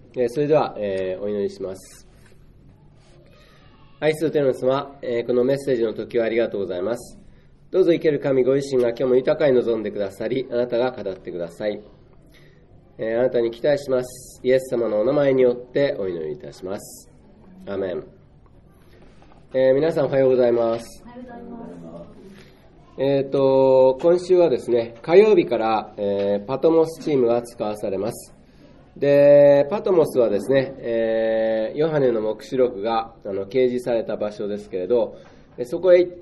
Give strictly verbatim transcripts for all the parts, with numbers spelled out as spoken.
えー、それでは、えー、お祈りします。愛する天の様、えー、このメッセージの時はありがとうございます。どうぞ生ける神ご自身が今日も豊かに望んでくださり、あなたが語ってください。えー、あなたに期待します。イエス様のお名前によってお祈りいたします。アーメン。えー、皆さんおはようございます。 おはようございます。 えーと、今週はですね、火曜日から、えー、パトモスチームが使わされます。で、パトモスはですね、えー、ヨハネの黙示録があの掲示された場所ですけれど、そこへ行って、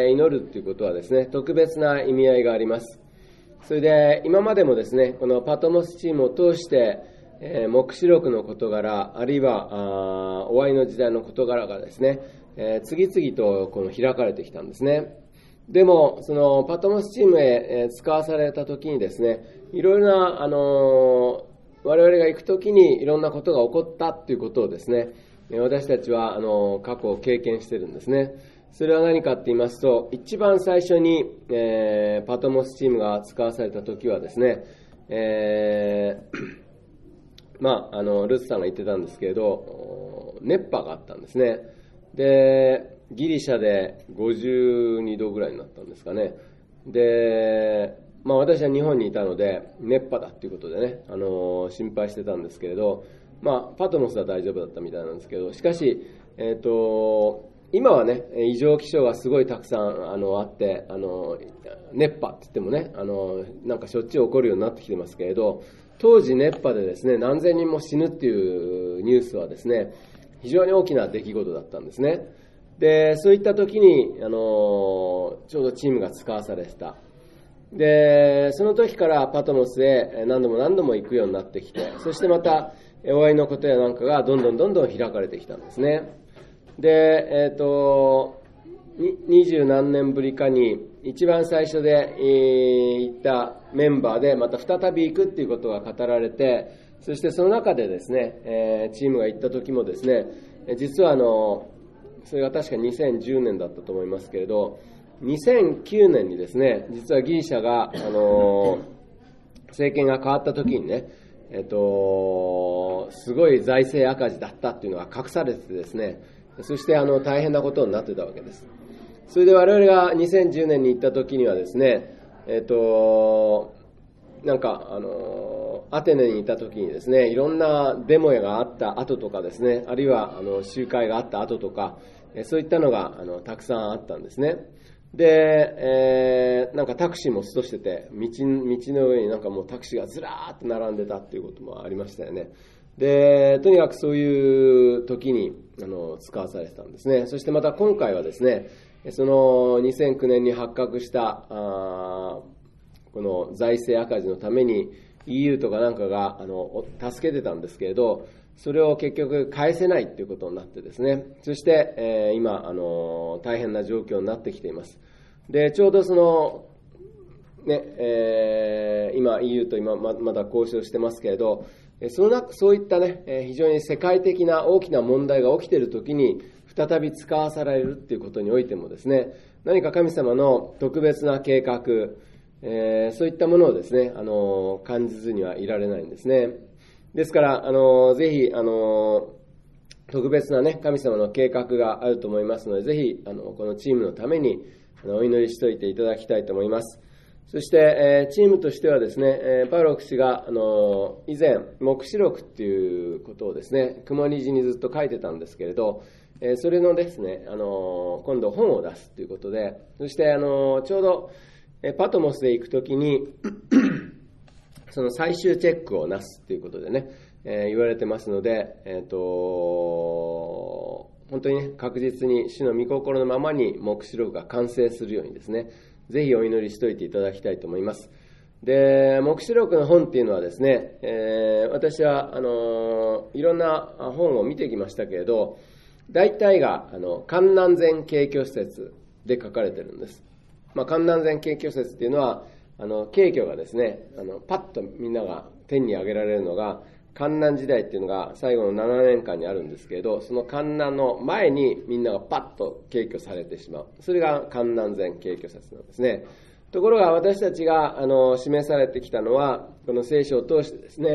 えー、祈るということはですね、特別な意味合いがあります。それで、今までもですね、このパトモスチームを通して、えー、黙示録の事柄、あるいはあ終わりの時代の事柄がですね、えー、次々とこの開かれてきたんですね。でも、そのパトモスチームへ使わされた時にですね、いろいろな、あのー、我々が行く時にいろんなことが起こったということをですね、私たちはあの過去経験しているんですね。それは何かって言いますと、一番最初に、えー、パトモスチームが使わされた時はですね、えー、まあ、あのルツさんが言ってたんですけれど、熱波があったんですね。で、ギリシャでごじゅうにどぐらいになったんですかね。で、まあ私は日本にいたので、熱波だっていうことでね、あのー、心配してたんですけれど、まあパトモスは大丈夫だったみたいなんですけど、しかし、えっと、今はね、異常気象がすごいたくさんあのあって、あの、熱波って言ってもね、あの、なんかしょっちゅう起こるようになってきてますけれど、当時熱波でですね、何千人も死ぬっていうニュースはですね、非常に大きな出来事だったんですね。で、そういった時に、あの、ちょうどチームが使わされてた。で、その時からパトモスへ何度も何度も行くようになってきて、そしてまた、終わりのことやなんかがどんどんどんどん開かれてきたんですね。で、えっと、二十何年ぶりかに、一番最初で、えー、行ったメンバーでまた再び行くっていうことが語られて、そしてその中でですね、えー、チームが行った時もですね、実はあの、それが確かにせんじゅうねんだったと思いますけれど、にせんきゅうねんにですね、実はギリシャが、あの、政権が変わった時にね、えっと、すごい財政赤字だったっていうのが隠されててですね、そしてあの、大変なことになってたわけです。それで我々がにせんじゅうねんに行った時にはですね、えっと、なんか、あの、アテネにいた時にですね、いろんなデモがあった後とかですね、あるいはあの集会があった後とか、そういったのがあのたくさんあったんですね。で、えー、なんかタクシーもストしてて、道、道の上になんかもうタクシーがずらーっと並んでたっていうこともありましたよね。で、とにかくそういう時にあの使わされてたんですね。そしてまた今回はですね、そのにせんきゅうねんに発覚したあこの財政赤字のために イーユー とかなんかがあの助けてたんですけれど、それを結局返せないということになってですね、そして、えー、今あの大変な状況になってきています。で、ちょうどそのね、えー、今 イーユー と今まだ交渉してますけれど、その中そういったね、非常に世界的な大きな問題が起きているときに再び使わされるということにおいてもですね、何か神様の特別な計画、えー、そういったものをですね、あの感じずにはいられないんですね。ですからあのぜひあの特別なね神様の計画があると思いますので、ぜひあのこのチームのためにあのお祈りしておいていただきたいと思います。そして、えー、チームとしてはですね、えー、パウロ牧師があの以前黙示録っていうことをですね、雲虹にずっと書いてたんですけれど、えー、それのですね、あの今度本を出すということで、そしてあのちょうどパトモスへ行くときにその最終チェックをなすということでね、えー、言われてますので、えーと、本当にね、確実に主の御心のままに黙示録が完成するようにですね、ぜひお祈りしておいていただきたいと思います。で、黙示録の本っていうのはですね、えー、私はあのいろんな本を見てきましたけれど、大体があの観南前景挙説で書かれてるんです。まあ、観南前景挙説っていうのは、あの景挙がですね、あのパッとみんなが天に上げられるのが観南時代っていうのが最後のななねんかんにあるんですけれど、その観南の前にみんながパッと景挙されてしまう。それが観南前景挙説なんですね。ところが私たちがあの示されてきたのは、この聖書を通してですね、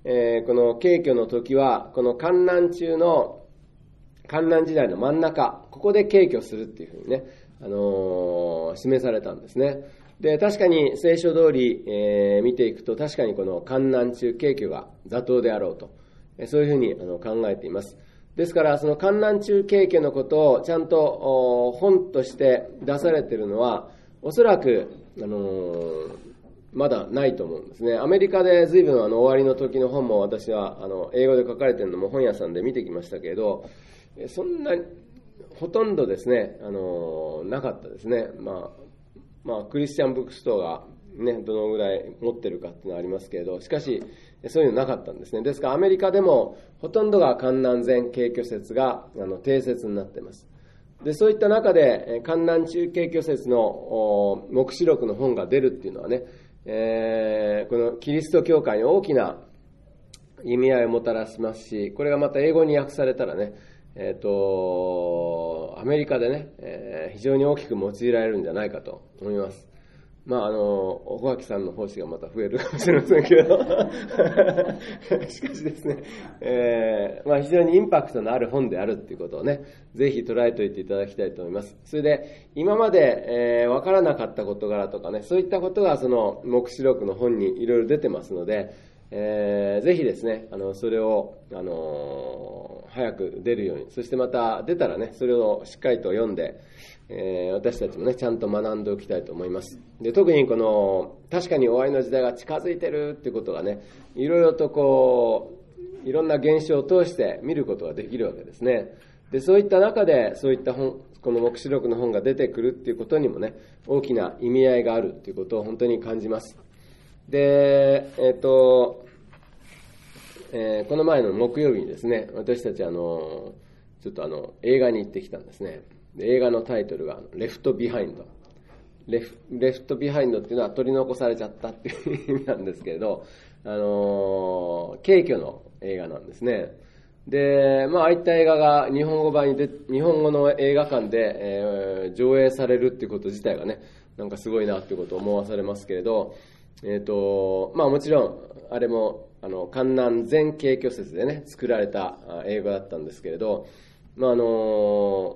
えー、この景挙の時は、この観覧中の、観覧時代の真ん中、ここで景挙するっていうふうにね、あのー、示されたんですね。で、確かに聖書通り、えー、見ていくと、確かにこの観覧中景挙が妥当であろうと、そういうふうにあの考えています。ですから、その観覧中景挙のことをちゃんと本として出されているのは、おそらく、あのー、まだないと思うんですね。アメリカで随分あの終わりの時の本も私はあの英語で書かれているのも本屋さんで見てきましたけれど、そんなほとんどですね、あのなかったですね。まあ、まあ、クリスチャンブックストアがね、どのぐらい持ってるかっていうのはありますけれど、しかしそういうのなかったんですね。ですからアメリカでもほとんどが観覧前景挙説があの定説になっています。で、そういった中で観覧中景挙説の黙示録の本が出るっていうのはね、えー、このキリスト教会に大きな意味合いをもたらしますし、これがまた英語に訳されたらね、えっと、アメリカでね、えー、非常に大きく用いられるんじゃないかと思います。まあ、あの、小垣さんの奉仕がまた増えるかもしれませんけど、しかしですね、えー、まあ非常にインパクトのある本であるっていうことをね、ぜひ捉えておいていただきたいと思います。それで、今まで、えー、わからなかった事柄とかね、そういったことがその黙示録の本にいろいろ出てますので、えー、ぜひですね、あの、それを、あのー、早く出るように、そしてまた出たらね、それをしっかりと読んで、えー、私たちもね、ちゃんと学んでおきたいと思います。で、特にこの、確かに終わりの時代が近づいてるっていうことがね、いろいろとこう、いろんな現象を通して見ることができるわけですね。で、そういった中で、そういった本、この黙示録の本が出てくるっていうことにもね、大きな意味合いがあるっていうことを本当に感じます。で、えっと、えー、この前の木曜日にですね、私たちあの、ちょっとあの、映画に行ってきたんですね。で、映画のタイトルが、レフトビハインド。レフ、レフトビハインドっていうのは取り残されちゃったっていう意味なんですけれど、あの、景挙の映画なんですね。で、まあ、ああいった映画が日本語版にで、日本語の映画館で、えー、上映されるっていうこと自体がね、なんかすごいなっていうことを思わされますけれど、えっと、まあもちろん、あれも、あの、観覧前景挙説でね、作られた映画だったんですけれど、まああの、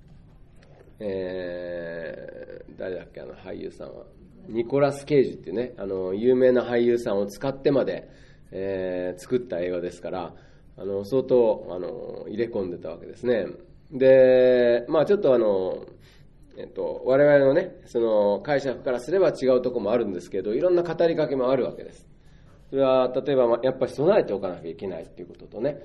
えー、誰だっけ、あの俳優さんは。ニコラス・ケイジっていうね、あの、有名な俳優さんを使ってまで、えー、作った映画ですから、あの、相当、あの、入れ込んでたわけですね。で、まあちょっとあの、えっと、我々のね、その解釈からすれば違うところもあるんですけど、いろんな語りかけもあるわけです。それは、例えば、やっぱり備えておかなきゃいけないっていうこととね、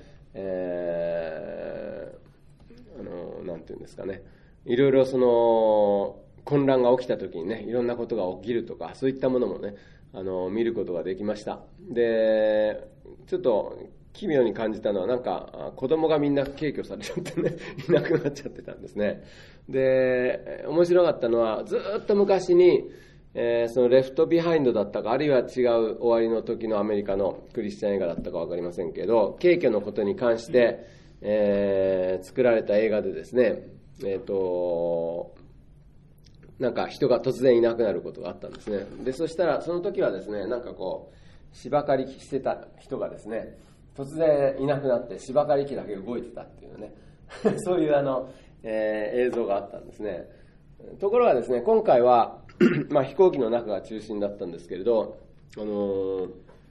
えー、あの、なんていうんですかね、いろいろその、混乱が起きた時にね、いろんなことが起きるとか、そういったものもね、あの、見ることができました。で、ちょっと、奇妙に感じたのは、なんか、子供がみんな軽挙されちゃってね、いなくなっちゃってたんですね。で、面白かったのは、ずっと昔に、えー、そのレフトビハインドだったか、あるいは違う終わりの時のアメリカのクリスチャン映画だったかわかりませんけど、軽挙のことに関して、えー、作られた映画でですね、えっと、なんか人が突然いなくなることがあったんですね。で、そしたら、その時はですね、なんかこう、芝刈り機してた人がですね、突然いなくなって芝刈り機だけ動いてたっていうね、そういうあの、えー、映像があったんですね。ところがですね、今回は、まあ飛行機の中が中心だったんですけれど、あのー、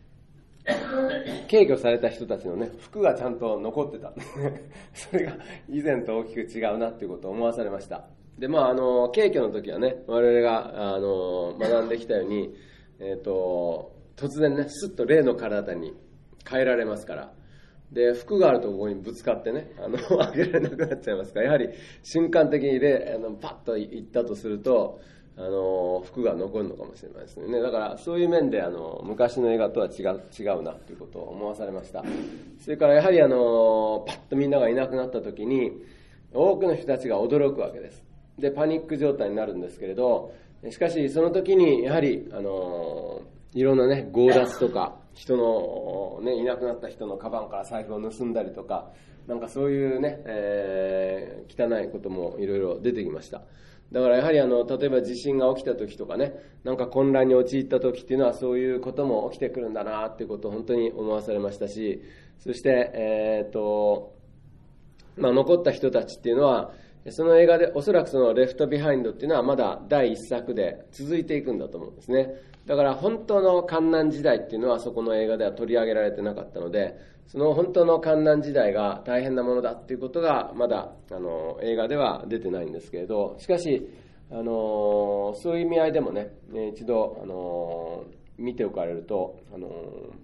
軽挙された人たちのね、服がちゃんと残ってたんですね。それが以前と大きく違うなっていうことを思わされました。で、まあ、あの、軽挙の時はね、我々が、あの、学んできたように、えっと、突然ね、スッと霊の体に変えられますから。で、服があるとここにぶつかってね、あの、上げられなくなっちゃいますから、やはり瞬間的に霊、あの、パッといったとすると、あの、服が残るのかもしれないですね。だから、そういう面で、あの、昔の映画とは違う、違うなということを思わされました。それからやはり、あの、パッとみんながいなくなった時に、多くの人たちが驚くわけです。で、パニック状態になるんですけれど、しかし、その時に、やはり、あの、いろんなね、強奪とか、人の、ね、いなくなった人のカバンから財布を盗んだりとか、なんかそういうね、えー、汚いこともいろいろ出てきました。 だからやはりあの例えば地震が起きた時とかね、なんか混乱に陥った時っていうのはそういうことも起きてくるんだなっていうことを本当に思わされましたし、そして、えーとまあ、残った人たちっていうのはその映画でおそらくそのレフトビハインドっていうのはまだだいいっさくで続いていくんだと思うんですね。だから本当の患難時代っていうのはそこの映画では取り上げられてなかったので、その本当の患難時代が大変なものだっていうことがまだあの映画では出てないんですけれど、しかしあのそういう意味合いでもね、一度あの見ておかれるとあの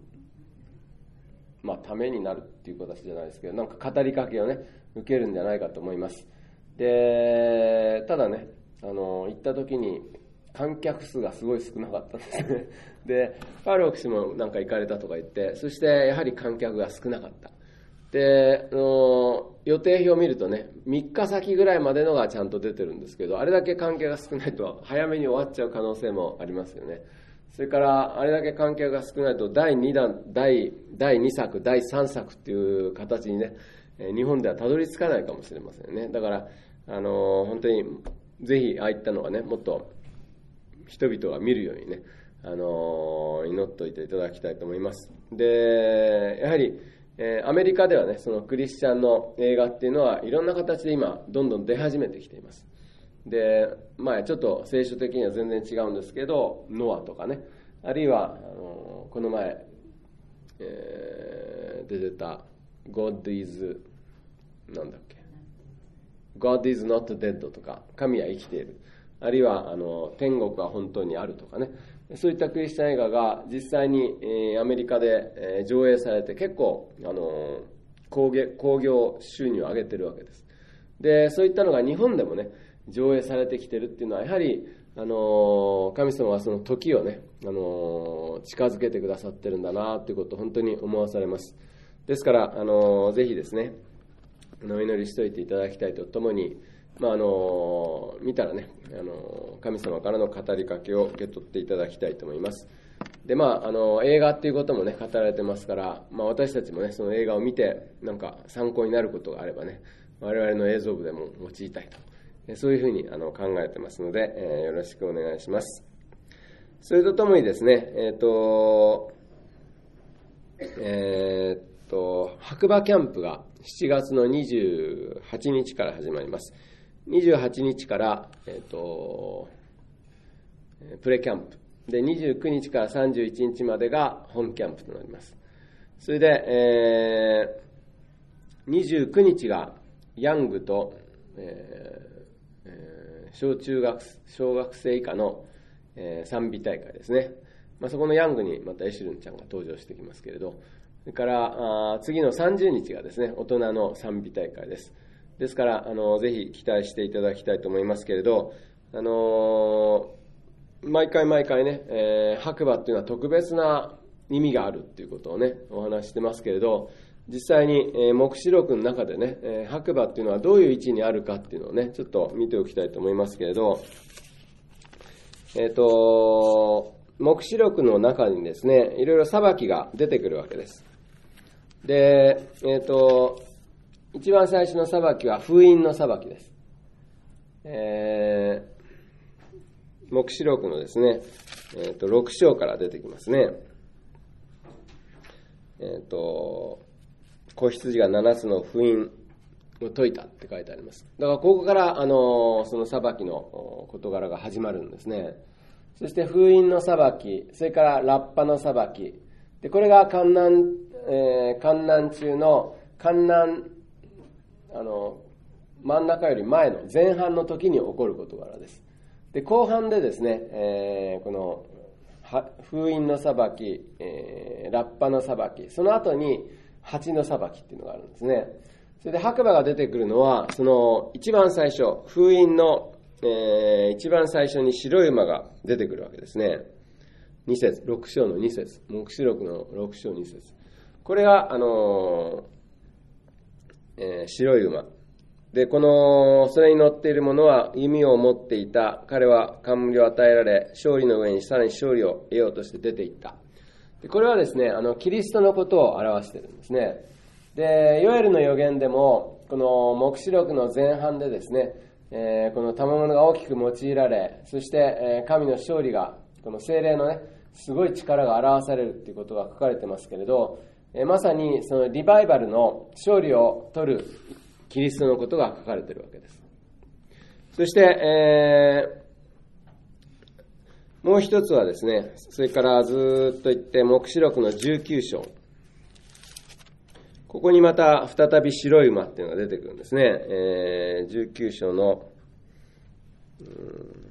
まあためになるっていう形じゃないですけど、なんか語りかけをね受けるんじゃないかと思います。でただね、あの行った時に観客数がすごい少なかったんですね。でパウロ牧師もなんか行かれたとか言って、そしてやはり観客が少なかった。であの予定表を見るとね、みっかさきぐらいまでのがちゃんと出てるんですけど、あれだけ観客が少ないと早めに終わっちゃう可能性もありますよね。それからあれだけ観客が少ないとだいにだん第にさくだいさんさくっていう形にね、日本ではたどり着かないかもしれませんね。だからあの本当にぜひああいったのがね、もっと人々が見るようにね、あの祈っておいていただきたいと思います。でやはり、えー、アメリカではね、そのクリスチャンの映画っていうのはいろんな形で今どんどん出始めてきています。でまあちょっと聖書的には全然違うんですけど、ノアとかね、あるいはあのこの前、えー、出てた God is なんだっけ God is not dead とか、神は生きている、あるいはあの天国は本当にあるとかね、そういったクリスチャン映画が実際に、えー、アメリカで、えー、上映されて結構あの興行、興行収入を上げてるわけです。でそういったのが日本でもね上映されてきてるっていうのは、やはりあの神様はその時をね、あの近づけてくださってるんだなということを本当に思わされます。ですからあのぜひですね、お祈りしておいていただきたいとともに、まあ、あの見たらね、あの神様からの語りかけを受け取っていただきたいと思います。で、まあ、あの映画っていうこともね語られてますから、まあ、私たちもねその映画を見てなんか参考になることがあればね、我々の映像部でも用いたいと、そういうふうにあの考えてますので、えー、よろしくお願いします。それとともにですね、えっとえー、っと白馬キャンプがしちがつのにじゅうはちにちから始まります。にじゅうはちにちから、えー、とプレキャンプで、にじゅうくにちからさんじゅういちにちまでが本キャンプとなります。それで、えー、にじゅうくにちがヤングと、えーえー、小中学小学生以下の、えー、賛美大会ですね。まあ、そこのヤングにまたエシュルンちゃんが登場してきますけれど、それからあ次のさんじゅうにちがですね、大人の賛美大会です。ですからあのぜひ期待していただきたいと思いますけれど、あの毎回毎回ね、えー、白馬っていうのは特別な意味があるっていうことをねお話ししてますけれど、実際に、えー、黙示録の中でね、えー、白馬っていうのはどういう位置にあるかっていうのをねちょっと見ておきたいと思いますけれど、えっと黙示録の中にですねいろいろ裁きが出てくるわけです。で、えっと一番最初の裁きは封印の裁きです。えー、黙示録のですね、えー、とろく章から出てきますね。えっ、と子羊がななつの封印を解いたって書いてあります。だからここからあのその裁きの事柄が始まるんですね。そして封印の裁き、それからラッパの裁きで、これが観難、えー、観難中の観難あの真ん中より前の前半の時に起こる事柄です。で後半でですね、えー、この封印の裁き、えー、ラッパの裁き、その後に蜂の裁きっていうのがあるんですね。それで白馬が出てくるのはその一番最初、封印の、えー、一番最初に白い馬が出てくるわけですね。に節、ろく章のに節、黙示録のろく章に節、これがあのーえー、白い馬で、このそれに乗っている者は弓を持っていた。彼は冠を与えられ、勝利の上にさらに勝利を得ようとして出ていった。でこれはですね、あのキリストのことを表しているんですね。でヨエルの預言でもこの黙示録の前半でですね、 えー、この賜物が大きく用いられ、そして、えー、神の勝利が、この聖霊のね、すごい力が表されるっていうことが書かれてますけれど、えー、まさにそのリバイバルの勝利を取るキリストのことが書かれているわけです。そして、えー、もう一つはですね、それからずっと言って黙示録のじゅうきゅう章、ここにまた再び白い馬っていうのが出てくるんですね。えー、じゅうきゅう章の、うーん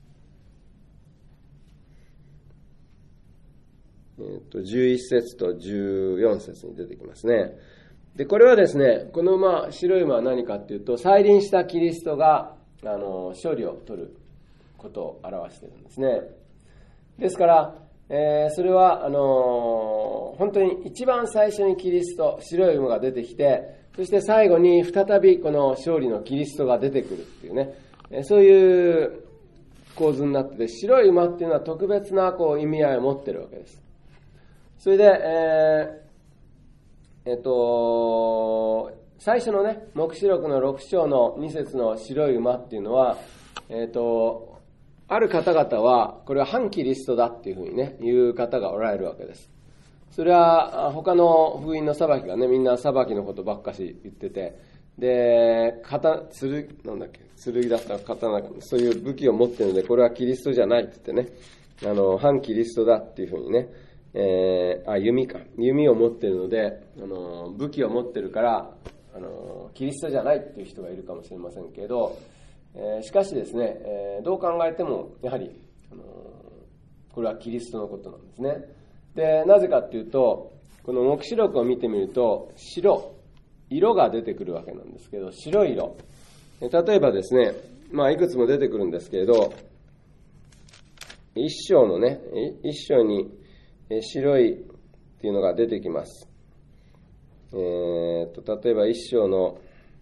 えー、とじゅういち節とじゅうよん節に出てきますね。で、これはですね、この馬、白い馬は何かっていうと、再臨したキリストがあの勝利を取ることを表しているんですね。ですから、えー、それはあのー、本当に一番最初にキリスト、白い馬が出てきて、そして最後に再びこの勝利のキリストが出てくるっていうね、えー、そういう構図になってて、白い馬っていうのは特別なこう意味合いを持っているわけです。それで、えー、えっと、最初のね、黙示録のろく章のに節の白い馬っていうのは、えっと、ある方々は、これは反キリストだっていうふうにね、言う方がおられるわけです。それは、他の福音の裁きがね、みんな裁きのことばっかし言ってて、で、刀、剣、なんだっけ、剣だったら刀、そういう武器を持ってるので、これはキリストじゃないって言ってね、あの、反キリストだっていうふうにね、えー、あ、弓か。弓を持ってるので、あの、武器を持ってるから、あの、キリストじゃないっていう人がいるかもしれませんけど、えー、しかしですね、えー、どう考えてもやはり、あのー、これはキリストのことなんですね。で、なぜかっていうと、この黙示録を見てみると、白、色が出てくるわけなんですけど、白い色。例えばですね、まあいくつも出てくるんですけれど、一章のね、一章に白いっていうのが出てきます。えー、と例えば一章の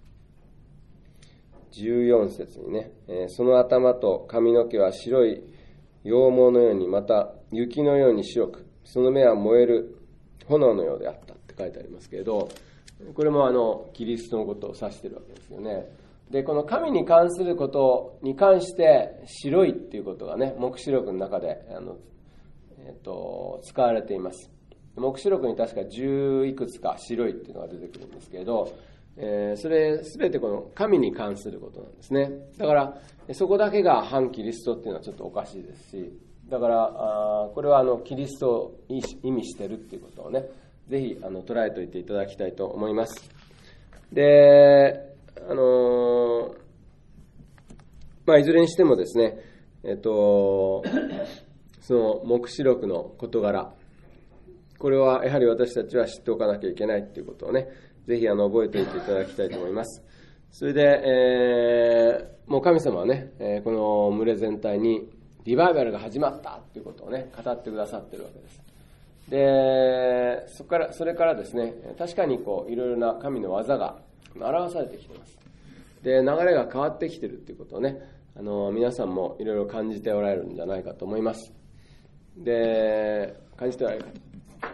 じゅうよん節にね、えー、その頭と髪の毛は白い羊毛のように、また雪のように白く、その目は燃える炎のようであったって書いてありますけれど、これもあのキリストのことを指しているわけですよね。で、この神に関することに関して白いっていうことがね、黙示録の中であの、えー、と使われています。黙示録に確かじゅういくつか白いっていうのが出てくるんですけれど、えー、それすべてこの神に関することなんですね。だからそこだけが反キリストっていうのはちょっとおかしいですし、だからあこれはあのキリストを意味してるっていうことをね、ぜひあの捉えておいていただきたいと思います。で、あのー、まあいずれにしてもですね、えっとその黙示録の事柄、これはやはり私たちは知っておかなきゃいけないっていうことをね、ぜひあの覚えておいていただきたいと思います。それで、えー、もう神様はね、えー、この群れ全体にリバイバルが始まったということをね、語ってくださっているわけです。で、そこから、それからですね、確かにこういろいろな神の技が表されてきています。で、流れが変わってきているということをね、あの皆さんもいろいろ感じておられるんじゃないかと思います。で、感じておられる方。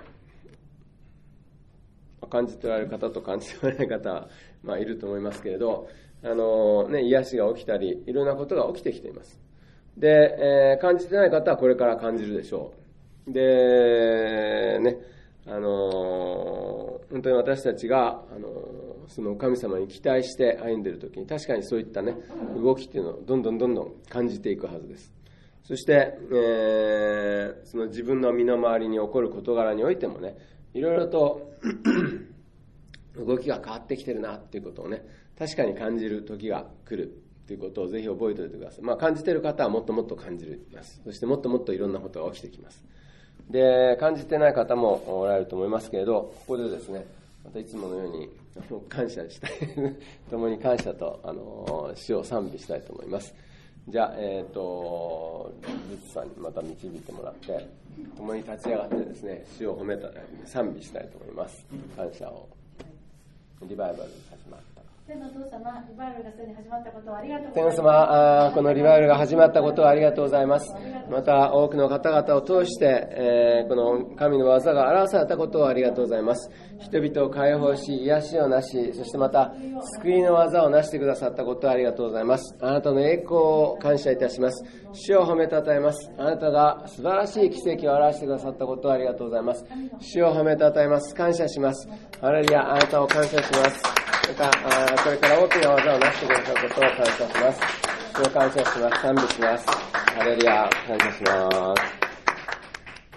感じておられる方と感じておられる方は、まあ、いると思いますけれど、あの、ね、癒しが起きたり、いろんなことが起きてきています。で、えー、感じてない方はこれから感じるでしょう。で、ね、あの、本当に私たちが、あの、その神様に期待して歩んでいるときに、確かにそういったね、動きっていうのをどんどんどんどん感じていくはずです。そして、えー、その自分の身の回りに起こる事柄においてもね、いろいろと動きが変わってきてるなっていうことをね、確かに感じる時が来るということをぜひ覚えておいてください。まあ感じている方はもっともっと感じます。そしてもっともっといろんなことが起きてきます。で、感じてない方もおられると思いますけれど、ここでですね、またいつものように感謝したい共に感謝とあの主を賛美したいと思います。じゃあ、えっと、リツさんにまた導いてもらって、共に立ち上がってですね、主を褒めたら賛美したいと思います。感謝を。リバイバル始まった。 天のお父様、リバイバルがすでに始まったことをありがとうござい天ます。 皇様、あーこのリバイバルが始まったことをありがとうございます。また多くの方々を通して、えーこの神の技が表されたことをありがとうございます。人々を解放し、癒しをなし、そしてまた救いの技をなしてくださったことをありがとうございます。あなたの栄光を感謝いたします。主を褒めたたえます。あなたが素晴らしい奇跡を表してくださったことをありがとうございます。主を褒めたたえます。感謝します。ハレルヤ、あなたを感謝します。また、これから大きな技をなしてくださることを感謝します。主を感謝します。賛美します。ハレルヤ、感謝します。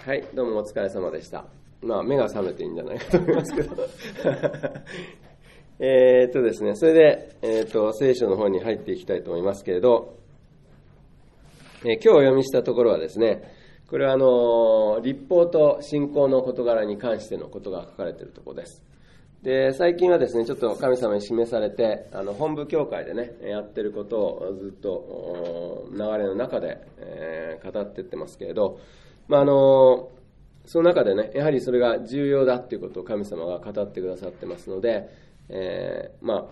はい、どうもお疲れ様でした。まあ、目が覚めていいんじゃないかと思いますけど。えっとですね、それで、えっと、聖書の方に入っていきたいと思いますけれど、えー、今日お読みしたところはですね、これはあの、律法と信仰の事柄に関してのことが書かれているところです。で、最近はですね、ちょっと神様に示されて、あの、本部教会でね、やってることをずっと流れの中で、えー、語っていってますけれど、まあ、あの、その中でね、やはりそれが重要だっていうことを神様が語ってくださってますので、えー、まあ、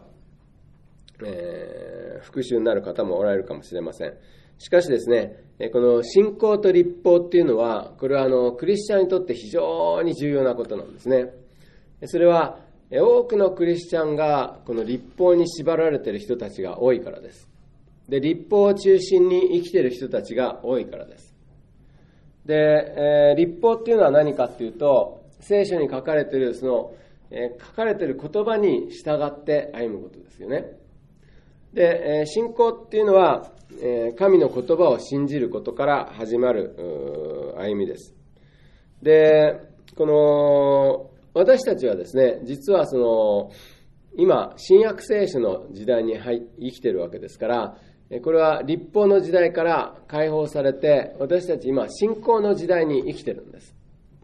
えー、復習になる方もおられるかもしれません。しかしですね、この信仰と律法っていうのは、これはあの、クリスチャンにとって非常に重要なことなんですね。それは、多くのクリスチャンがこの律法に縛られている人たちが多いからです。で、律法を中心に生きている人たちが多いからです。で、えー、律法っていうのは何かっていうと、聖書に書かれているその、えー、書かれている言葉に従って歩むことですよね。で、えー、信仰っていうのは、えー、神の言葉を信じることから始まる歩みです。で、この私たちはですね、実はその今新約聖書の時代に生きているわけですから、これは律法の時代から解放されて、私たち今信仰の時代に生きているんです。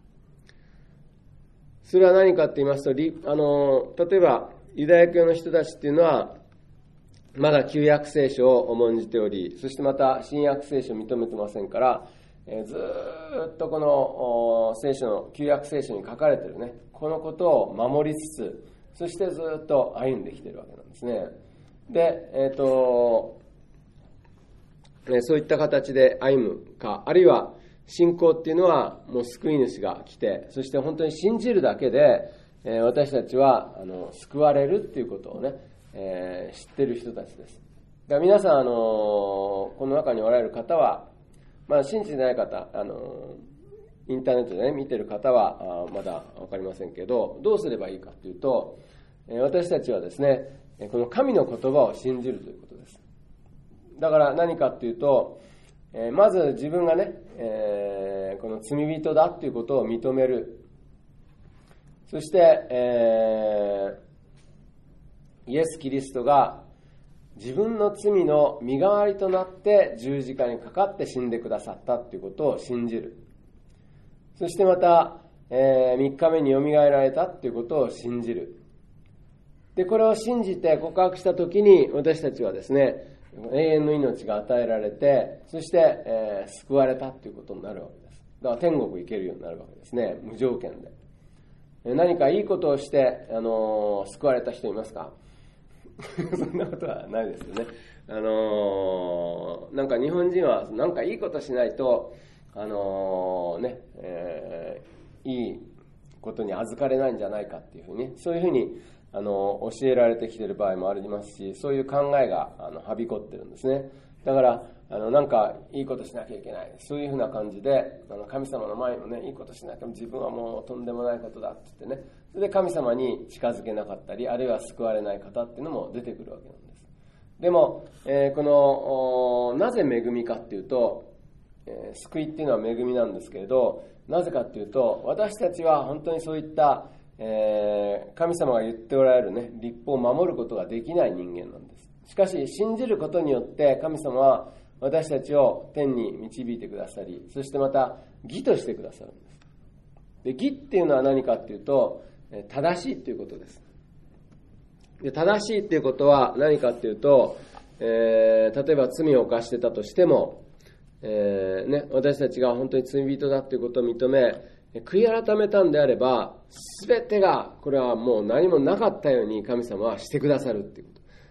それは何かと言いますと、あの例えばユダヤ教の人たちっていうのはまだ旧約聖書を重んじており、そしてまた新約聖書を認めてませんから、ずっとこの聖書の旧約聖書に書かれているね、このことを守りつつ、そしてずっと歩んできているわけなんですね。で、えっと、そういった形で歩むか、あるいは信仰っていうのはもう救い主が来て、そして本当に信じるだけで、私たちはあの救われるっていうことをね、えー、知っている人たちです。だから皆さん、あのこの中におられる方は、まあ、信じてない方、あのインターネットでね、見てる方はまだわかりませんけど、どうすればいいかというと、私たちはですね、この神の言葉を信じるということです。だから何かというと、まず自分がね、この罪人だということを認める。そして、えー、イエス・キリストが自分の罪の身代わりとなって十字架にかかって死んでくださったということを信じる。そしてまた、えー、みっかめによみがえられたということを信じる。で、これを信じて告白したときに、私たちはですね、永遠の命が与えられて、そして、えー、救われたということになるわけです。だから天国行けるようになるわけですね、無条件で。何かいいことをして、あのー、救われた人いますか？そんなことはないですよね。あのー、なんか日本人はなんかいいことしないと、あのー、ね、えー、いいことに預かれないんじゃないかっていうふうに、そういうふうに、あのー、教えられてきている場合もありますし、そういう考えがあのはびこってるんですね。だからあのなんかいいことしなきゃいけない、そういうふうな感じで、あの神様の前にもね、いいことしなきゃ自分はもうとんでもないことだって言ってね、それで神様に近づけなかったり、あるいは救われない方っていうのも出てくるわけなんです。でも、えー、このなぜ恵みかっていうと、えー、救いっていうのは恵みなんですけれど、なぜかっていうと、私たちは本当にそういった、えー、神様が言っておられるね、律法を守ることができない人間なんです。しかし信じることによって神様は私たちを天に導いてくださり、そしてまた義としてくださるんです。で、義っていうのは何かっていうと、正しいっていうことです。で、正しいっていうことは何かっていうと、えー、例えば罪を犯してたとしても、えーね、私たちが本当に罪人だっていうことを認め、悔い改めたんであれば、すべてがこれはもう何もなかったように神様はしてくださるっていうこと。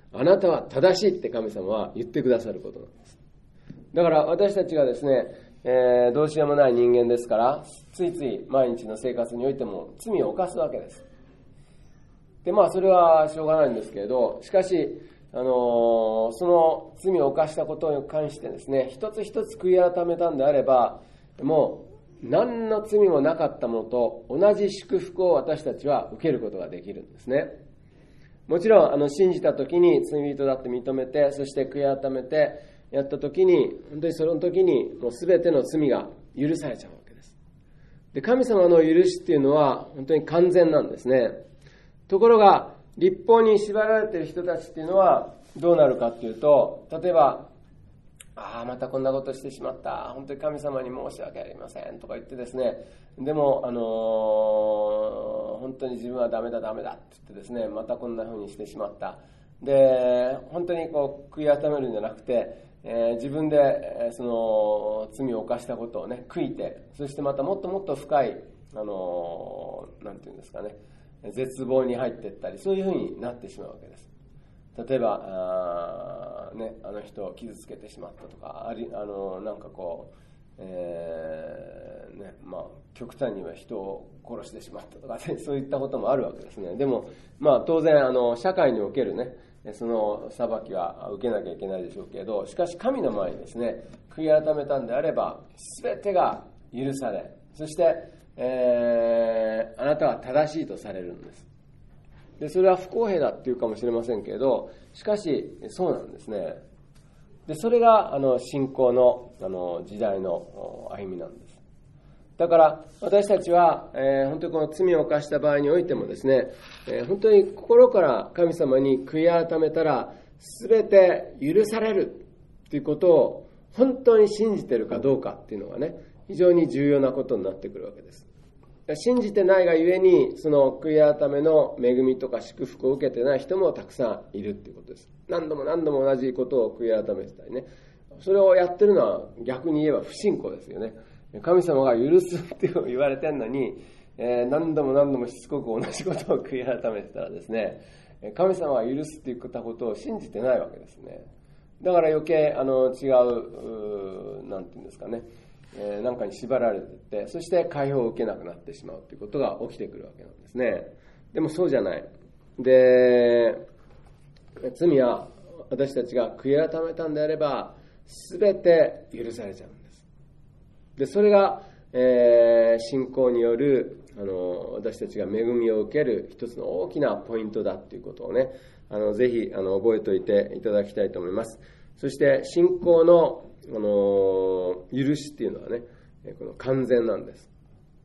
あなたは正しいって神様は言ってくださることなんです。だから私たちがですね、えー、どうしようもない人間ですから、ついつい毎日の生活においても罪を犯すわけです。で、まあそれはしょうがないんですけれど、しかし、あのー、その罪を犯したことに関してですね、一つ一つ悔い改めたんであれば、もう何の罪もなかったものと同じ祝福を私たちは受けることができるんですね。もちろんあの信じた時に罪人だって認めて、そして悔い改めてやった時に、本当にその時にもう全ての罪が許されちゃうわけです。で、神様の許しっていうのは本当に完全なんですね。ところが律法に縛られている人たちっていうのはどうなるかっていうと、例えば、ああまたこんなことしてしまった、本当に神様に申し訳ありませんとか言ってですね、でもあのー、本当に自分はダメだダメだって言ってですね、またこんな風にしてしまった。で、本当にこう悔い改めるんじゃなくて、えー、自分で、えー、その罪を犯したことをね悔いて、そしてまたもっともっと深い、あのー、なんていうんですかね、絶望に入っていったり、そういう風になってしまうわけです。例えばあ、ね、あの人を傷つけてしまったとか、ありあのなんかこう、えーねまあ、極端には人を殺してしまったとか、ね、そういったこともあるわけですね。でも、まあ、当然あの社会におけるねその裁きは受けなきゃいけないでしょうけど、しかし神の前にですね悔い改めたんであれば全てが許され、そして、えー、あなたは正しいとされるんです。で、それは不公平だっていうかもしれませんけれど、しかしそうなんですね。で、それがあの信仰のあの時代の歩みなんです。だから私たちは、えー、本当にこの罪を犯した場合においてもですね、えー、本当に心から神様に悔い改めたら全て許されるということを本当に信じているかどうかっていうのがね、非常に重要なことになってくるわけです。信じてないがゆえに、その悔い改めの恵みとか祝福を受けてない人もたくさんいるっていうことです。何度も何度も同じことを悔い改めてたりね。それをやってるのは逆に言えば不信仰ですよね。神様が許すって言われてんのに、えー、何度も何度もしつこく同じことを悔い改めてたらですね、神様が許すって言ったことを信じてないわけですね。だから余計あの違う、うなんていうんですかね、えー、なんかに縛られていって、そして解放を受けなくなってしまうということが起きてくるわけなんですね。でもそうじゃない。で、罪は私たちが悔い改めたんであれば全て許されちゃうんです。で、それが、えー、信仰によるあの私たちが恵みを受ける一つの大きなポイントだということをね、あのぜひあの覚えておいていただきたいと思います。そして信仰のあの許しっていうのはね、この完全なんです。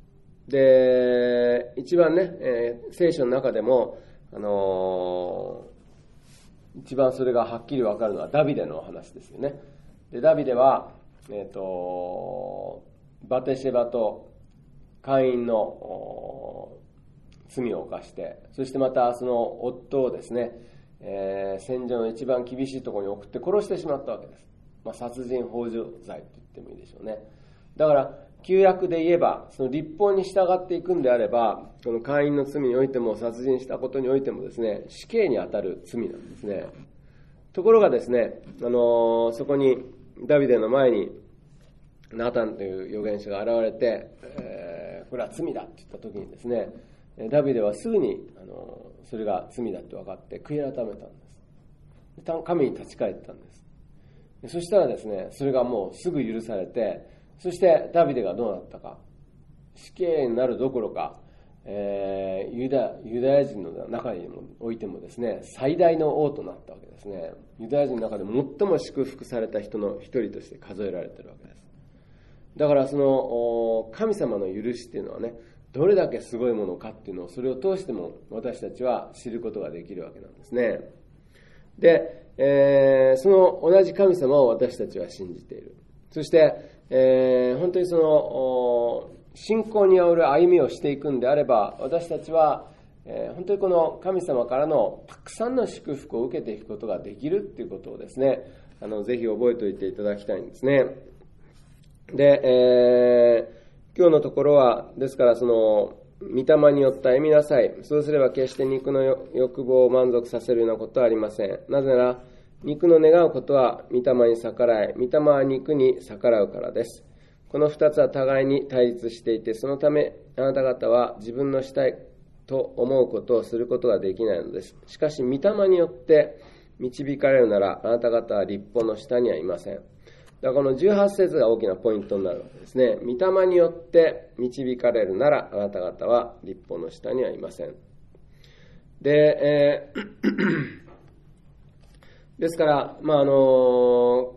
で、一番ね、えー、聖書の中でも、あのー、一番それがはっきり分かるのはダビデの話ですよね。で、ダビデは、えーと、バテシェバとカインの罪を犯して、そしてまたその夫をですね、えー、戦場の一番厳しいところに送って殺してしまったわけです。まあ、殺人幇助罪と言ってもいいでしょうね。だから旧約で言えば、その律法に従っていくんであれば、この会員の罪においても殺人したことにおいてもですね、死刑にあたる罪なんですね。ところがですね、あのー、そこにダビデの前にナタンという預言者が現れて、えー、これは罪だって言った時にですね、ダビデはすぐに、あのー、それが罪だって分かって悔い改めたんです。神に立ち返ったんです。そしたらですね、それがもうすぐ許されて、そしてダビデがどうなったか、死刑になるどころか、えー、ユダ、ユダヤ人の中においてもですね、最大の王となったわけですね。ユダヤ人の中で最も祝福された人の一人として数えられているわけです。だからその神様の許しっていうのはね、どれだけすごいものかっていうのを、それを通しても私たちは知ることができるわけなんですね。で、えー、その同じ神様を私たちは信じている。そして、えー、本当にその信仰による歩みをしていくんであれば、私たちは、えー、本当にこの神様からのたくさんの祝福を受けていくことができるっていうことをですね、あのぜひ覚えておいていただきたいんですね。で、えー、今日のところはですからその、 御霊によって歩みなさい。そうすれば決して肉の欲望を満足させるようなことはありません。なぜなら、肉の願うことは御霊に逆らい、御霊は肉に逆らうからです。この二つは互いに対立していて、そのためあなた方は自分のしたいと思うことをすることができないのです。しかし、御霊によって導かれるなら、あなた方は律法の下にはいません。だからこのじゅうはち節が大きなポイントになるわけですね。御霊によって導かれるなら、あなた方は律法の下にはいません。で、えー、ですから、まああの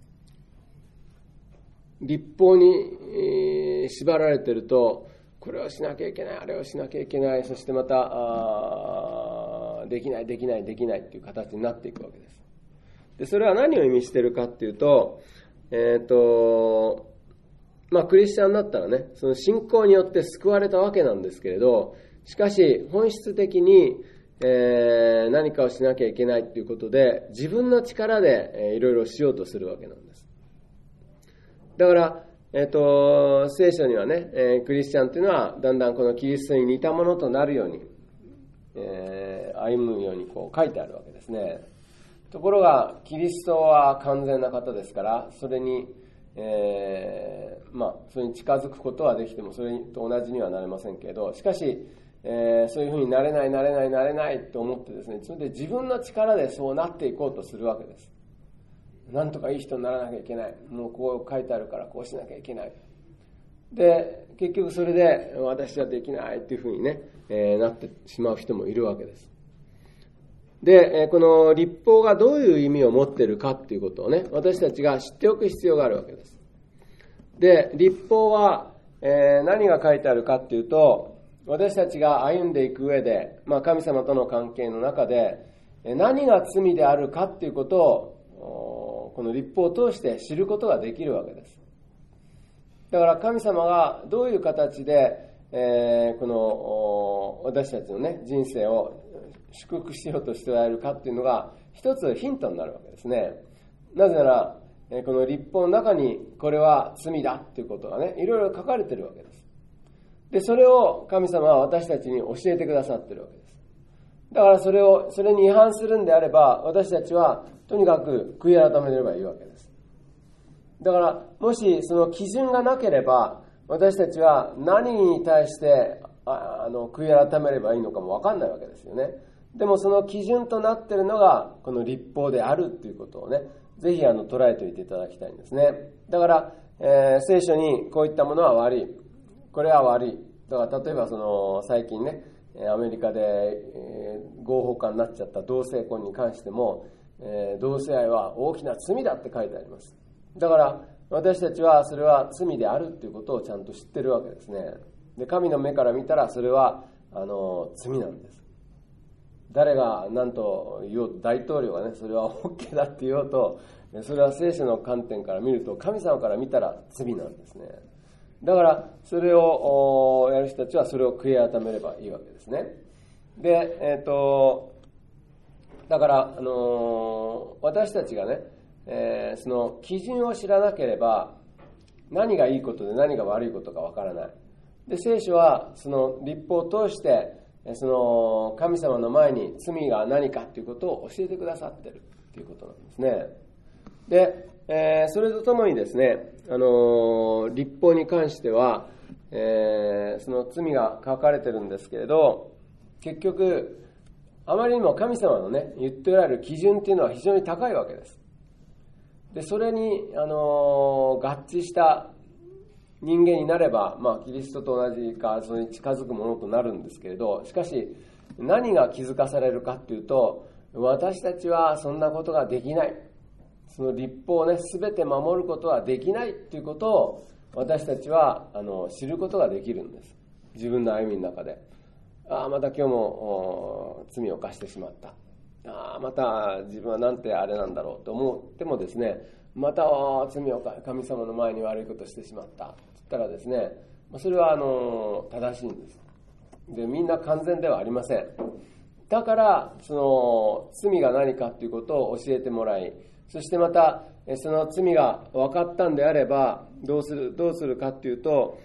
律法に、えー、縛られていると、これをしなきゃいけない、あれをしなきゃいけない、そしてまたあできないできないできないっていう形になっていくわけです。でそれは何を意味しているかっていうと、えっとまあクリスチャンだったらね、その信仰によって救われたわけなんですけれど、しかし本質的に、えー、何かをしなきゃいけないっていうことで、自分の力で、えー、いろいろしようとするわけなんです。だから、えっと、聖書にはね、えー、クリスチャンというのはだんだんこのキリストに似たものとなるように、えー、歩むようにこう書いてあるわけですね。ところがキリストは完全な方ですから、それに、えー、まあそれに近づくことはできてもそれと同じにはなれませんけれど、しかし、えー、そういうふうになれないなれないなれないと思ってですね、それで自分の力でそうなっていこうとするわけです。なんとかいい人にならなきゃいけない、もうこう書いてあるからこうしなきゃいけない、で結局それで私はできないっていうふうにね、えー、なってしまう人もいるわけです。でこの律法がどういう意味を持っているかっていうことをね、私たちが知っておく必要があるわけです。で律法は、えー、何が書いてあるかっていうと、私たちが歩んでいく上で、まあ、神様との関係の中で何が罪であるかっていうことをこの律法を通して知ることができるわけです。だから神様がどういう形で、えー、この私たちのね人生を祝福しようとしておられるかっていうのが一つヒントになるわけですね。なぜならこの律法の中にこれは罪だっていうことがね、いろいろ書かれてるわけです。でそれを神様は私たちに教えてくださってるわけです。だからそれをそれに違反するんであれば、私たちはとにかく悔い改めればいいわけです。だからもしその基準がなければ、私たちは何に対してああの悔い改めればいいのかも分かんないわけですよね。でもその基準となっているのがこの律法であるっていうことをね、ぜひあの捉えておいていただきたいんですね。だから、えー、聖書にこういったものは悪い、これは悪い。だから例えばその最近ね、アメリカで、えー、合法化になっちゃった同性婚に関しても、えー、同性愛は大きな罪だって書いてあります。だから私たちはそれは罪であるっていうことをちゃんと知ってるわけですね。で神の目から見たらそれはあの罪なんです。誰が何と言おうと、大統領がねそれは OK だって言おうと、それは聖書の観点から見ると神様から見たら罪なんですね。だからそれをやる人たちはそれを悔い改めればいいわけですね。で、えーと、だから、あのー、私たちがね、えー、その基準を知らなければ何がいいことで何が悪いことかわからない。で聖書はその律法を通してその神様の前に罪が何かということを教えてくださっているということなんですね。で、えー、それとともにですね、あのー、律法に関しては、えー、その罪が書かれてるんですけれど、結局あまりにも神様のね言っておられる基準っていうのは非常に高いわけです。でそれに、あのー、合致した人間になれば、まあ、キリストと同じかそれに近づくものとなるんですけれど、しかし何が気づかされるかっていうと、私たちはそんなことができない、その律法をね全て守ることはできないっていうことを私たちはあの知ることができるんです。自分の歩みの中で、ああまた今日も罪を犯してしまった、ああまた自分はなんてあれなんだろうと思ってもですね、また罪を神様の前に悪いことをしてしまったと言ったらですね、それはあの正しいんです。でみんな完全ではありません。だからその罪が何かということを教えてもらい、そしてまたその罪が分かったんであればどうするどうするかというと、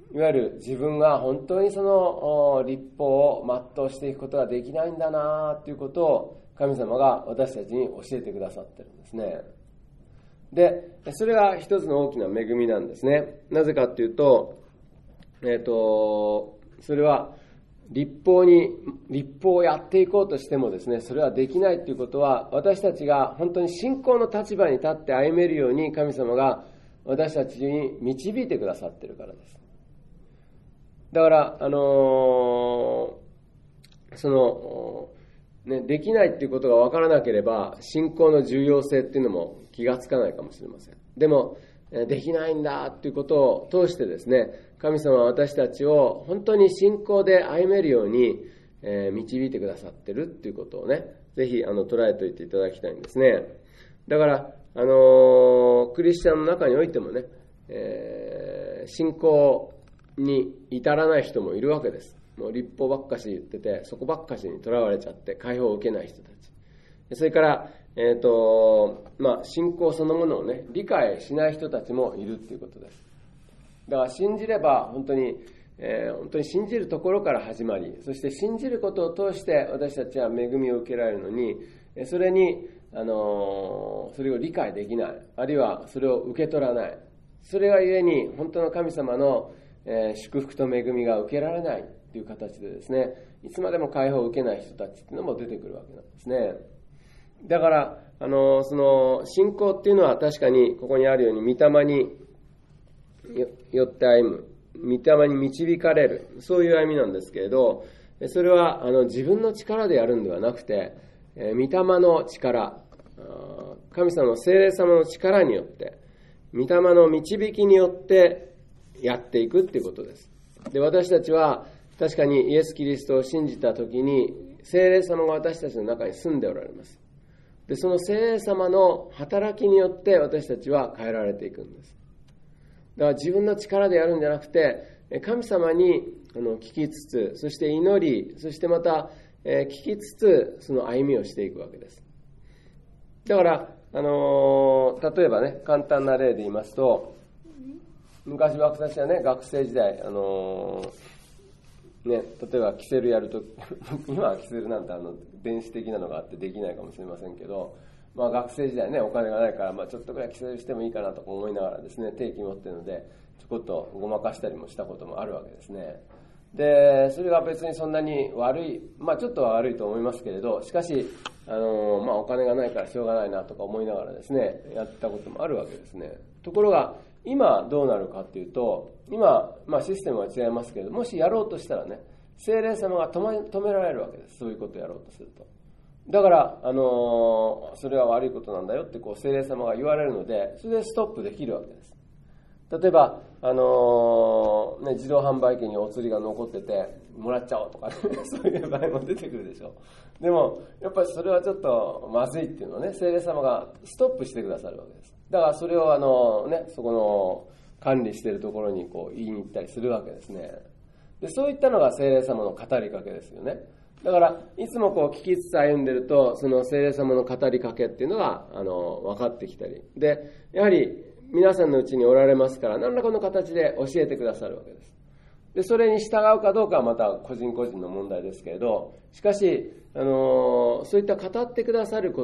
いわゆる自分が本当にその律法を全うしていくことができないんだなということを神様が私たちに教えてくださってるんですね。で、それが一つの大きな恵みなんですね。なぜかというと、えっと、それは律法に、律法をやっていこうとしてもですね、それはできないということは、私たちが本当に信仰の立場に立って歩めるように神様が私たちに導いてくださっているからです。だから、あのー、その、ね、できないっていうことが分からなければ、信仰の重要性っていうのも気がつかないかもしれません。でも、できないんだっていうことを通してですね、神様は私たちを本当に信仰で歩めるように、えー、導いてくださってるっていうことをね、ぜひあの捉えておいていただきたいんですね。だから、あのー、クリスチャンの中においてもね、えー、信仰に至らない人もいるわけです。もう律法ばっかし言ってて、そこばっかしにとらわれちゃって解放を受けない人たち。それから、えっと、まあ、信仰そのものをね、理解しない人たちもいるっていうことです。だから信じれば本当に、えー、本当に信じるところから始まり、そして信じることを通して私たちは恵みを受けられるのに、それに、あのー、それを理解できない、あるいはそれを受け取らない。それがゆえに本当の神様の、えー、祝福と恵みが受けられないという形でですね、いつまでも解放を受けない人たちっていうのも出てくるわけなんですね。だから、あの、その、信仰っていうのは確かに、ここにあるように、御霊によって歩む、御霊に導かれる、そういう歩みなんですけれど、それは、あの、自分の力でやるんではなくて、御霊の力、神様の聖霊様の力によって、御霊の導きによってやっていくっていうことです。で、私たちは、確かにイエス・キリストを信じたときに、聖霊様が私たちの中に住んでおられます。で、その聖霊様の働きによって私たちは変えられていくんです。だから自分の力でやるんじゃなくて、神様にあの聞きつつ、そして祈り、そしてまた、えー、聞きつつ、その歩みをしていくわけです。だから、あのー、例えばね、簡単な例で言いますと、昔私はね、学生時代、あのー、ね、例えばキセルやると今はキセルなんてあの電子的なのがあってできないかもしれませんけど、まあ、学生時代ねお金がないから、まあ、ちょっとぐらいキセルしてもいいかなとか思いながらですね、定期持ってるのでちょこっとごまかしたりもしたこともあるわけですね。でそれが別にそんなに悪い、まあちょっとは悪いと思いますけれど、しかしあの、まあ、お金がないからしょうがないなとか思いながらですねやったこともあるわけですね。ところが今どうなるかっていうと、今、まあ、システムは違いますけれど、もしやろうとしたらね、聖霊様が止め、止められるわけです。そういうことをやろうとすると。だから、あのー、それは悪いことなんだよってこう聖霊様が言われるので、それでストップできるわけです。例えば、あのーね、自動販売機にお釣りが残っててもらっちゃおうとか、ね、そういう場合も出てくるでしょう。でもやっぱりそれはちょっとまずいっていうのをね、聖霊様がストップしてくださるわけです。だからそれをあの、ね、そこの管理しているところにこう言いに行ったりするわけですね。でそういったのが聖霊様の語りかけですよね。だからいつもこう聞きつつ歩んでると、その聖霊様の語りかけっていうのがあの分かってきたりで、やはり皆さんのうちにおられますから、何らかの形で教えてくださるわけです。でそれに従うかどうかはまた個人個人の問題ですけれど、しかし、あのそういった語ってくださること、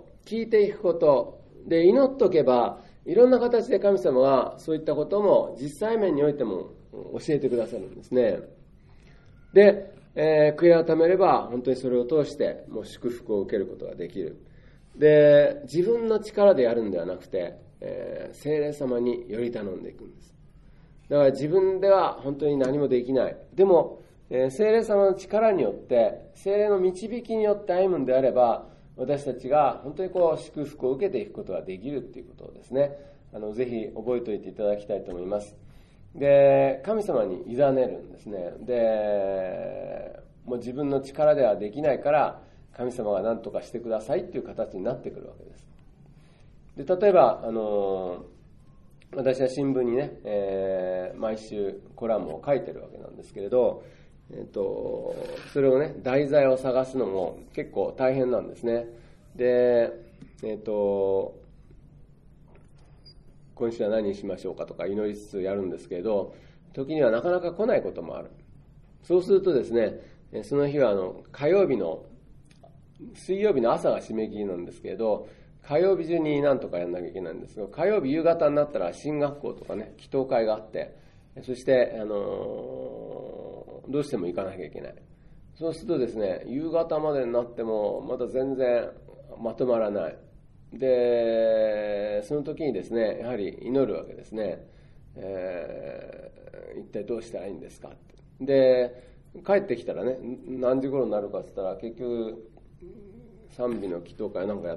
聞いていくことで祈っとけば、いろんな形で神様がそういったことも実際面においても教えてくださるんですね。で、えー、悔い改めれば本当にそれを通してもう祝福を受けることができる。で自分の力でやるんではなくて、えー、聖霊様により頼んでいくんです。だから自分では本当に何もできない。でも、えー、聖霊様の力によって、聖霊の導きによって歩むんであれば、私たちが本当にこう祝福を受けていくことができるっていうことをですね、あのぜひ覚えておいていただきたいと思います。で、神様に委ねるんですね。で、もう自分の力ではできないから、神様が何とかしてくださいっていう形になってくるわけです。で、例えば、あの、私は新聞にね、えー、毎週コラムを書いてるわけなんですけれど、えっと、それをね、題材を探すのも結構大変なんですね。で、えっと、今週は何にしましょうかとか祈りつつやるんですけれど、 時にはなかなか来ないこともある。そうするとですね、その日はあの火曜日の水曜日の朝が締め切りなんですけれど、火曜日中に何とかやんなきゃいけないんですが、火曜日夕方になったら進学校とかね、祈祷会があって、そして、あのー、どうしても行かなきゃいけない。そうするとですね、夕方までになってもまだ全然まとまらない。で、その時にですね、やはり祈るわけですね。えー、一体どうしたらいいんですかって。で、帰ってきたらね、何時頃になるかって言ったら、結局、賛美の祈祷会なんかやって、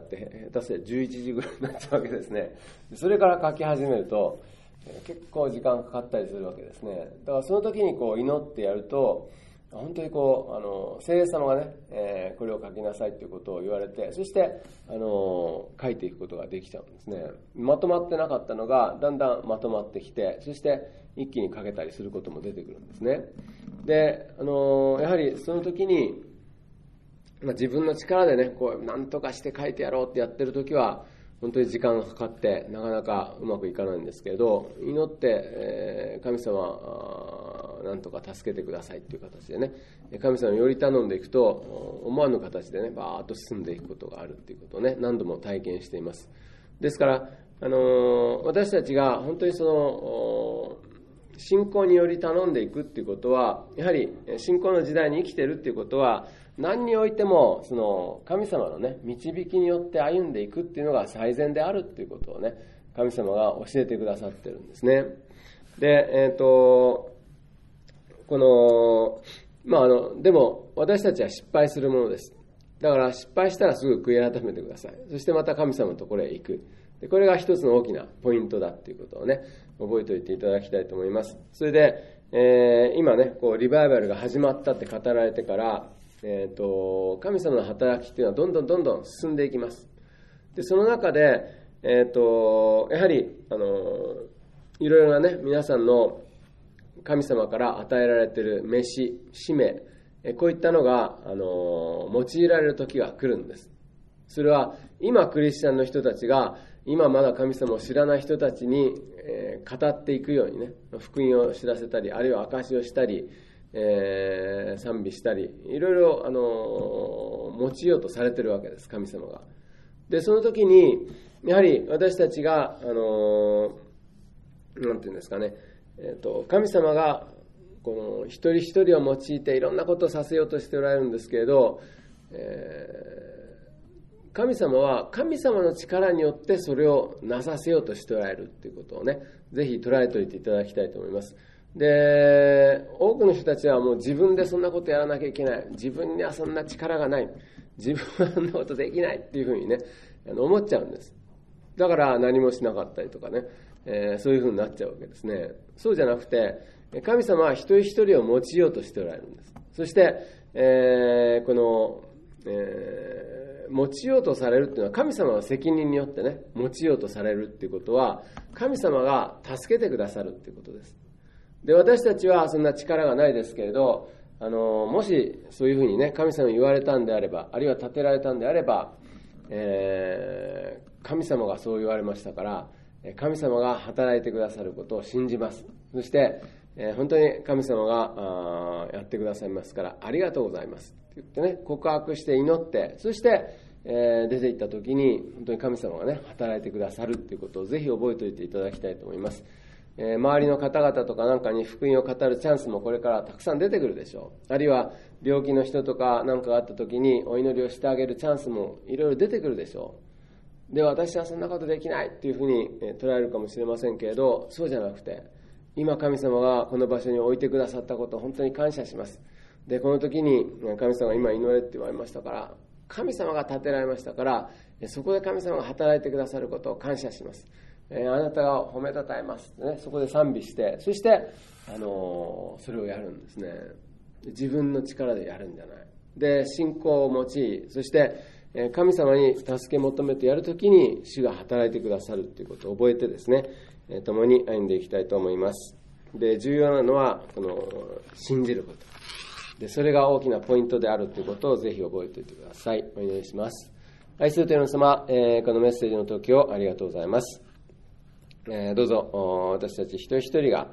下手すりゃじゅういちじぐらいになっちゃうわけですね。それから書き始めると、結構時間かかったりするわけですね。だからその時にこう祈ってやると、本当にこう、あの、聖霊様がね、えー、これを書きなさいということを言われて、そして、あの、書いていくことができちゃうんですね。まとまってなかったのが、だんだんまとまってきて、そして一気に書けたりすることも出てくるんですね。で、あの、やはりその時に、まあ、自分の力でね、こう、なんとかして書いてやろうってやってる時は、本当に時間がかかって、なかなかうまくいかないんですけれど、祈って、えー、神様、なんとか助けてくださいっていう形でね、神様により頼んでいくと、思わぬ形でね、バーッと進んでいくことがあるっていうことをね、何度も体験しています。ですから、あのー、私たちが本当にその、信仰により頼んでいくっていうことは、やはり信仰の時代に生きているっていうことは、何においてもその神様のね導きによって歩んでいくっていうのが最善であるっていうことをね、神様が教えてくださってるんですね。で、えっとこのまああのでも私たちは失敗するものです。だから失敗したらすぐ悔い改めてください。そしてまた神様のところへ行く。でこれが一つの大きなポイントだっていうことをね、覚えておいていただきたいと思います。それで、えー、今ね、こうリバイバルが始まったって語られてから、えーと、神様の働きっていうのはどんどんどんどん進んでいきます。で、その中で、えーと、やはり、あの、いろいろなね、皆さんの神様から与えられている召し、使命、こういったのが、あの、用いられる時が来るんです。それは、今クリスチャンの人たちが、今まだ神様を知らない人たちに、えー、語っていくようにね、福音を知らせたり、あるいは証しをしたり、えー、賛美したり、いろいろ、あの、用いようとされているわけです、神様が。で、その時に、やはり私たちが、あの、なんていうんですかね、えっと、神様が、この一人一人を用いていろんなことをさせようとしておられるんですけれど、えー神様は神様の力によってそれをなさせようとしておられるということをね、ぜひ捉えておいていただきたいと思います。で、多くの人たちはもう自分でそんなことやらなきゃいけない。自分にはそんな力がない。自分はそんなことできないっていうふうにね、思っちゃうんです。だから何もしなかったりとかね、えー、そういうふうになっちゃうわけですね。そうじゃなくて、神様は一人一人を用いようとしておられるんです。そして、えー、この、えー用いようとされるっていうのは神様の責任によってね、用いようとされるっていうことは神様が助けてくださるっていうことです。で、私たちはそんな力がないですけれど、あのもしそういうふうにね、神様に言われたんであれば、あるいは立てられたんであれば、えー、神様がそう言われましたから、神様が働いてくださることを信じます。そして、えー、本当に神様があやってくださいますからありがとうございますって言ってね、告白して祈って、そして、えー、出て行った時に本当に神様がね働いてくださるっていうことをぜひ覚えておいていただきたいと思います。えー、周りの方々とかなんかに福音を語るチャンスもこれからたくさん出てくるでしょう。あるいは病気の人とかなんかがあった時にお祈りをしてあげるチャンスもいろいろ出てくるでしょう。で、私はそんなことできないっていうふうに捉えるかもしれませんけれど、そうじゃなくて、今神様がこの場所に置いてくださったことを本当に感謝します。で、この時に神様が今祈れって言われましたから、神様が立てられましたから、そこで神様が働いてくださることを感謝します。あなたが褒めたたえます、ね、そこで賛美して、そして、あのー、それをやるんですね。自分の力でやるんじゃない。で、信仰を用い、そして神様に助け求めてやるときに主が働いてくださるということを覚えてですね、共に歩んでいきたいと思います。で、重要なのはこの信じることで、それが大きなポイントであるということをぜひ覚えておいてください。お祈りします。愛する天の様、えー、このメッセージの時をありがとうございます。えー、どうぞ私たち一人一人が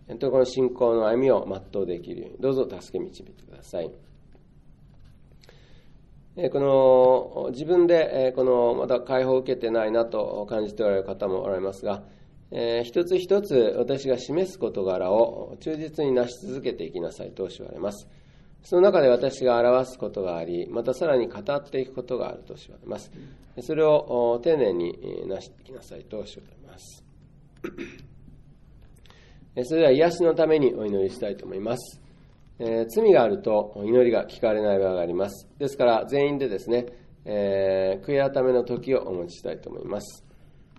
この信仰の歩みを全うできるように、どうぞ助け導いてください。この自分でこのまだ解放を受けてないなと感じておられる方もおられますが、えー、一つ一つ私が示す事柄を忠実になし続けていきなさいと教われます。その中で私が表すことがあり、またさらに語っていくことがあると教われます。それを丁寧になしていきなさいと教われます。それでは癒しのためにお祈りしたいと思います。えー、罪があると祈りが聞かれない場合があります。ですから全員でですね、えー、悔い改めの時をお持ちしたいと思います。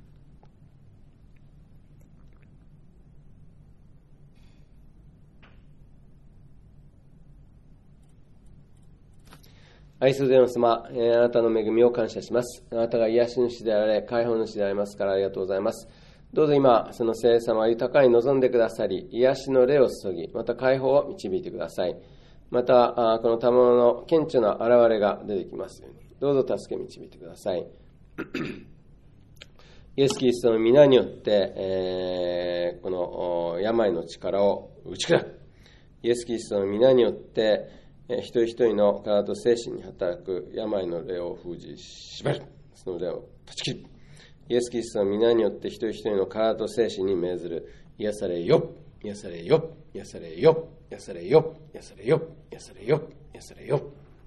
愛する天の様、あなたの恵みを感謝します。あなたが癒し主であられ、解放主でありますからありがとうございます。どうぞ今、その聖様は豊かに望んでくださり、癒しの霊を注ぎ、また解放を導いてください。また、この賜物の顕著な現れが出てきますように、どうぞ助け導いてください。イエス・キリストの皆によって、えー、この病の力を打ち砕く。イエス・キリストの皆によって、一人一人の体と精神に働く病の霊を封じ縛る。その霊を断ち切る。イエス・キリストの皆によって一人一人の体と精神に命ずる。癒されよ、癒されよ、癒されよ、癒されよ、癒されよ、癒されよ、癒されよ。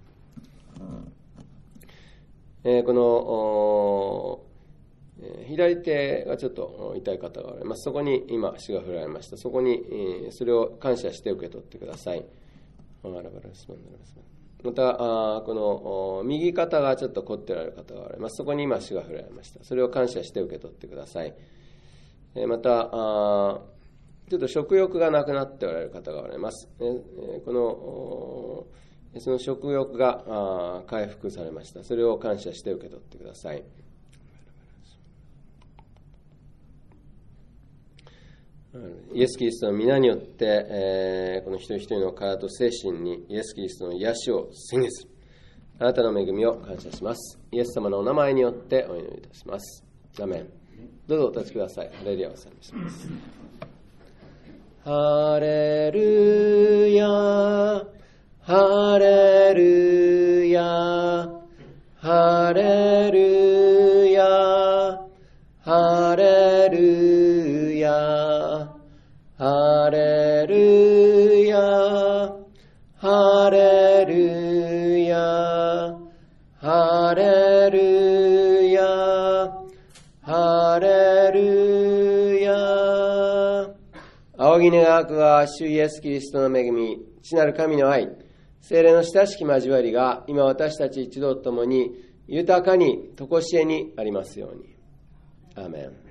えー、このえー、左手がちょっと痛い方がおられます。そこに今足が振られました。そこに、えー、それを感謝して受け取ってください。また、あこの右肩がちょっと凝っておられる方がおられます。そこに今足が振られました。それを感謝して受け取ってください。えー、またあ、ちょっと食欲がなくなっておられる方がおられます。えー、このその食欲が回復されました。それを感謝して受け取ってください。イエス・キリストの皆によって、えー、この一人一人の体と精神にイエス・キリストの癒しを宣言する。あなたの恵みを感謝します。イエス様のお名前によってお祈りいたします。アメン。どうぞお立ちください。ハレルヤを賛美します。ハレルヤ、ハレルヤ、ハレルヤ、ハレルヤ、ハレルヤ、ハレルヤ、ハレルヤ、ハレルヤ。仰ぎ願わくは主イエスキリストの恵み、父なる神の愛、聖霊の親しき交わりが今私たち一同ともに豊かに常しえにありますように。アーメン。